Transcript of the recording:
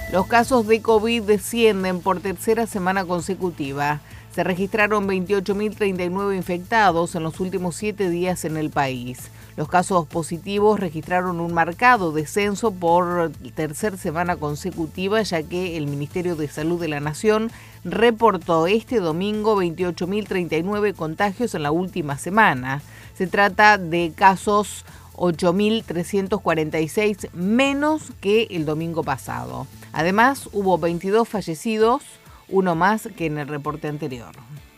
Los casos de COVID descienden por tercera semana consecutiva. Se registraron 28.039 infectados en los últimos 7 días en el país. Los casos positivos registraron un marcado descenso por tercera semana consecutiva, ya que el Ministerio de Salud de la Nación reportó este domingo 28.039 contagios en la última semana. Se trata de casos 8.346 menos que el domingo pasado. Además, hubo 22 fallecidos, uno más que en el reporte anterior.